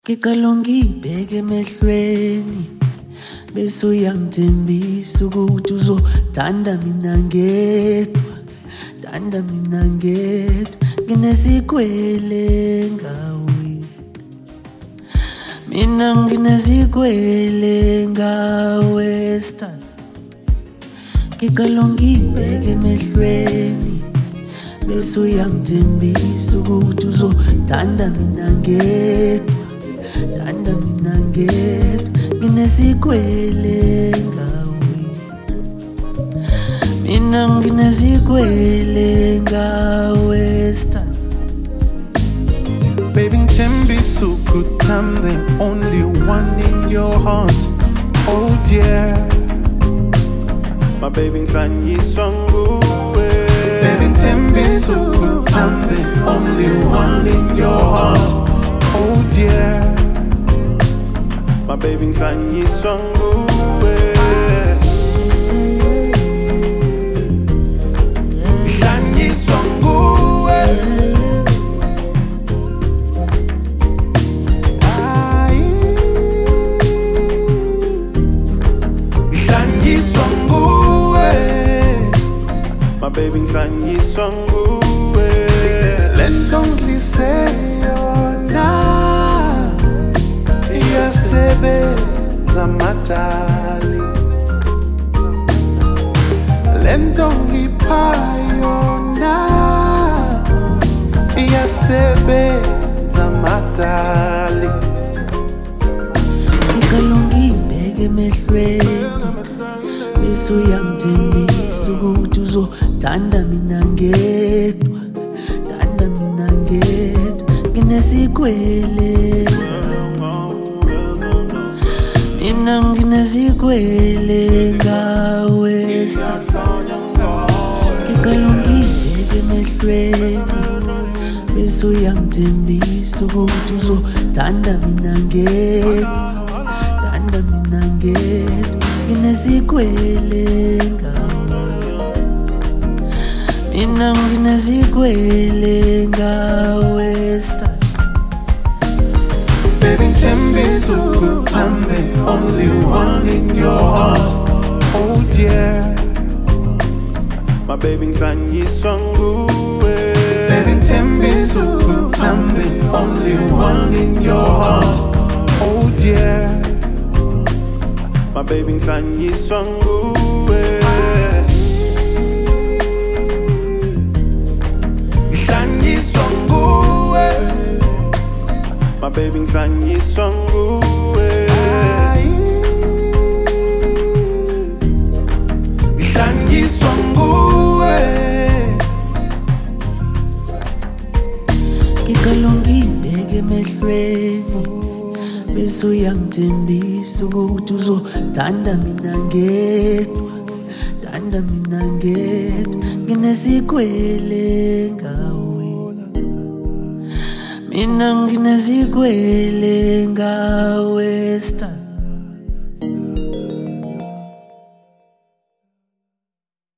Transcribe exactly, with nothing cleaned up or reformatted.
Ngiqalonga ibheke emehlweni bese uyangithembisa ukuthi uzothanda mina ngedwa, thanda mina ngedwa. Nginesikwele ngawe, mina nginesikwele ngawe sithando. Ngiqalonga ibheke emehlweni bese uyangithembisa ukuthi uzothanda mina ngedwa, thanda mina ngedwa. Nginesikwele ngawe, mina nginesikwele ngawe sithando. Baby, ngithembisa ukuthi I'm the only one in your heart. Oh dear, my baby ngihlanyiswa nguwe. Baby, ngithembisa ukuthi I'm the only one in your heart. Oh dear, my baby ngihlanyiswa nguwe. Ngihlanyiswa nguwe. Ay, ngihlanyiswa nguwe. My baby ngihlanyiswa nguwe. Lento ngiyiseyona iyasebenza matali, lento ngipha yona iyasebenza matali. Ngiqalonga ibheke emehlweni bese uyangithembisa ukuthi uzothanda mina ngedwa, thanda mina ngedwa. Nginesikwele, mina nginesikwele ngawe sithando. Ngiqalonga ibheke emehlweni bese uyangithembisa ukuthi uzothanda mina ngedwa, thanda mina ngedwa. Nginesikwele ngawe, mina nginesikwele ngawe sithando. Baby, ngithembisa ukuthi I'm the only one in your heart. Oh dear, my baby ngihlanyiswa nguwe. Baby, ngithembisa ukuthi I'm the only one in your heart. Oh dear, my baby ngihlanyiswa nguwe. Ngihlanyiswa nguwe. My baby ngihlanyiswa nguwe. Ngihlanyiswa nguwe. Ngiqalonga ibheke emehlweni bese uyangithembisa ukuthi uzothanda mina ngedwa, thanda mina ngedwa. Nginesikwele ngawe, mina nginesikwele ngawe sithando.